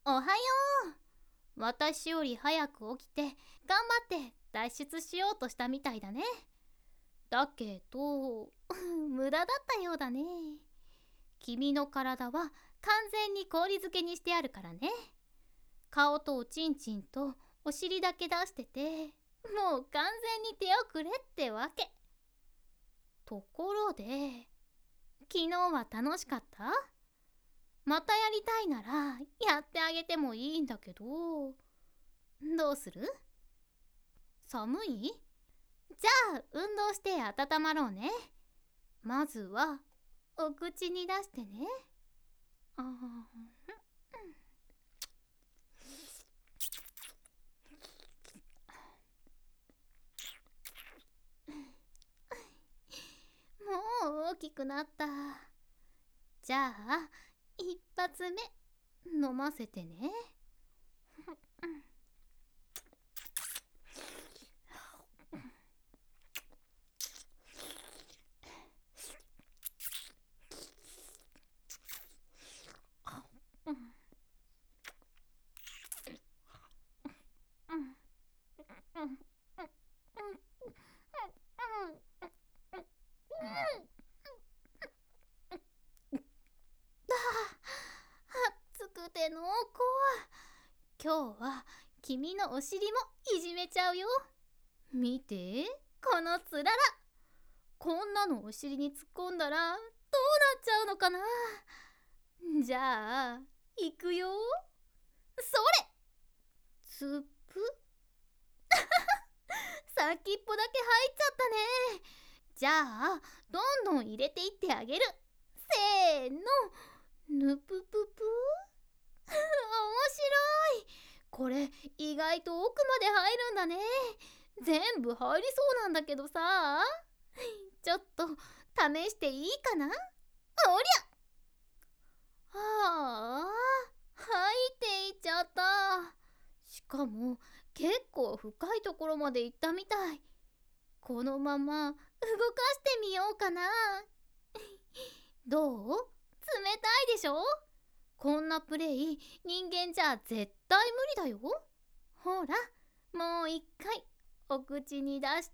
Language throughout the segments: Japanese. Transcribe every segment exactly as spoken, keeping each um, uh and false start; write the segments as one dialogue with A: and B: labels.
A: おはよう。私より早く起きて頑張って脱出しようとしたみたいだね。だけど無駄だったようだね。君の体は完全に氷漬けにしてあるからね。顔とおちんちんとお尻だけ出してて、もう完全に手をくれってわけ。ところで、昨日は楽しかった？またやりたいならやってあげてもいいんだけど、どうする？寒い？じゃあ運動して温まろうね。まずはお口に出してね。あもう大きくなった。じゃあ一発目飲ませてね。暑くて濃厚。今日は君のお尻もいじめちゃうよ。見て、このつらら。こんなのお尻に突っ込んだらどうなっちゃうのかな。じゃあいくよ。それ、つっぷ先っぽだけ入っちゃったね。じゃあどんどん入れていってあげる。せーの、ぬぷぷぷ面白い。これ意外と奥まで入るんだね。全部入りそうなんだけどさ。ちょっと試していいかな。おりゃ。はあ、入っていっちゃった。しかも結構深いところまで行ったみたい。このまま動かしてみようかな。どう？冷たいでしょ？こんなプレイ人間じゃ絶対無理だよ。ほら、もう一回お口に出して。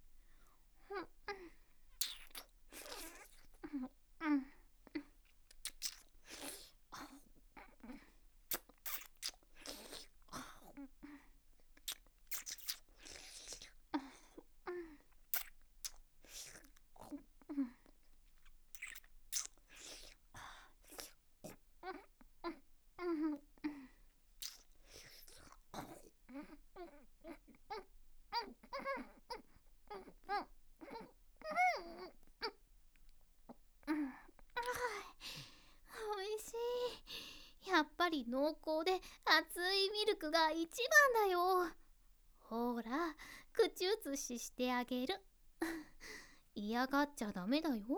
A: おいしい。やっぱり濃厚で熱いミルクが一番だよ。ほら、口移ししてあげる。嫌がっちゃダメだよ。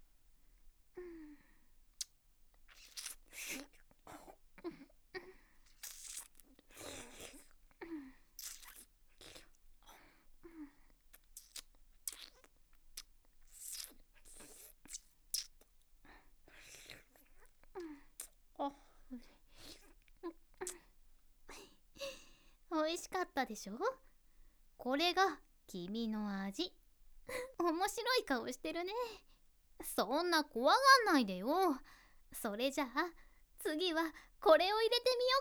A: おいしかったでしょ？これが君の味。面白い顔してるね。そんな怖がんないでよ。それじゃあ次はこれを入れて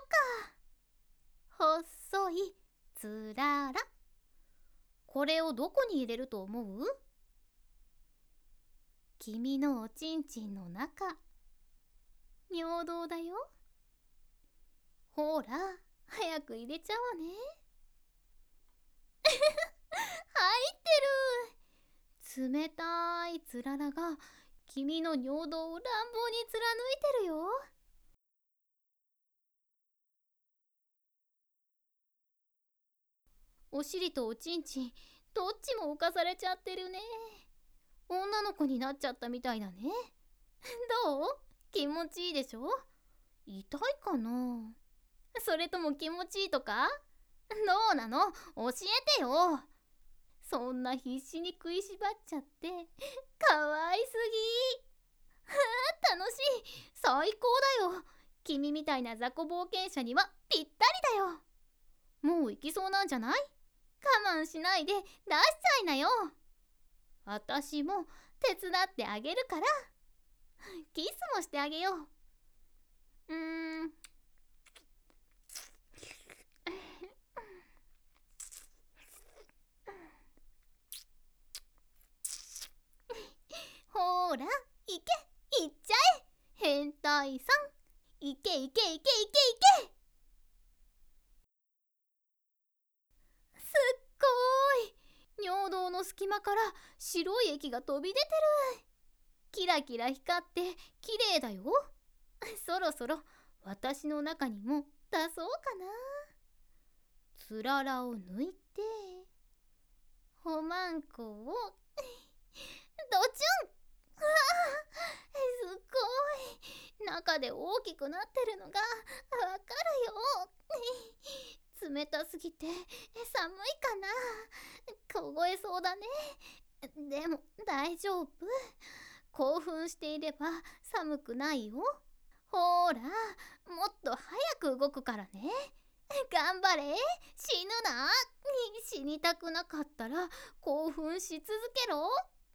A: みようか。細いつらら。これをどこに入れると思う？君のおちんちんの中。尿道だよ。ほら、早く入れちゃおうね。入ってる。冷たいつららが君の尿道を乱暴に貫いてるよ。お尻とおちんちんどっちも浮かされちゃってるね。女の子になっちゃったみたいだね。どう？気持ちいいでしょ？痛いかな？それとも気持ちいいとか？どうなの？教えてよ。そんな必死に食いしばっちゃってかわいすぎ。楽しい。最高だよ。 君みたいな雑魚冒険者にはぴったりだよ。もう行きそうなんじゃない？我慢しないで出しちゃいなよ。私も手伝ってあげるから。キスもしてあげよう。うーんほーら、いけ、いっちゃえ。変態さん、いけいけいけいけいけ。すっごーい。尿道の隙間から白い液が飛び出てる。キラキラ光って綺麗だよ。そろそろ私の中にも出そうかな。つららを抜いて、ほまんこをドチュン。あー、すごい。中で大きくなってるのがわかるよ。冷たすぎて寒いかな。凍えそうだね。でも大丈夫。興奮していれば寒くないよ。ほーら、もっと早く動くからね。頑張れ。死ぬな。死にたくなかったら興奮し続けろ。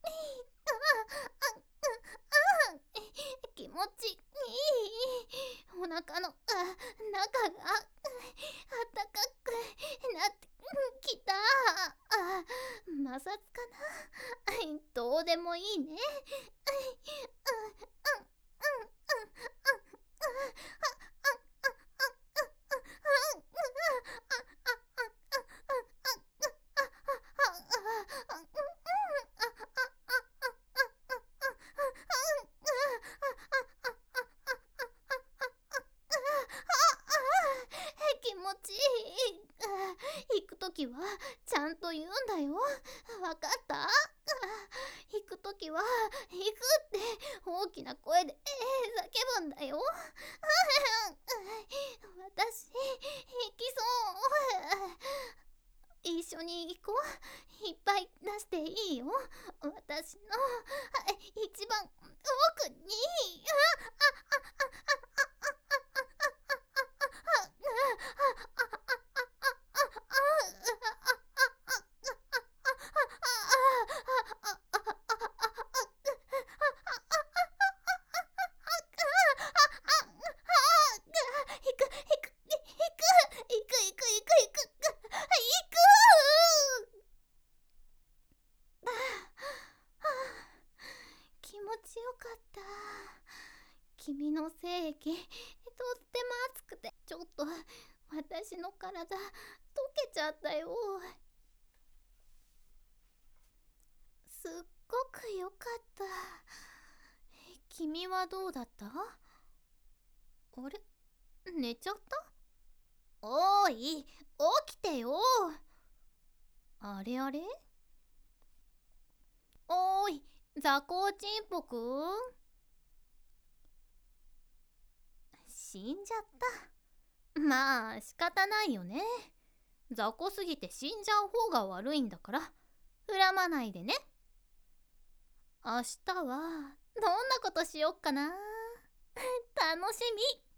A: 気持ちいい。お腹のあ中があったかくなってきた。あ、摩擦かな。どうでもいいね。気持ちいい。行くときはちゃんと言うんだよ。わかった？行くときは行くって大きな声で叫ぶんだよ。私行きそう。一緒に行こう。いっぱい出していいよ。私の一番奥に。気持ちよかった。君の精液とっても熱くてちょっと私の体溶けちゃったよ。すっごくよかった。君はどうだった？あれ、寝ちゃった？おーい、起きてよ。あれあれ、おーい、ザコウチンポくん。死んじゃった。まあ仕方ないよね。雑魚すぎて死んじゃう方が悪いんだから恨まないでね。明日はどんなことしよっかな。楽しみ。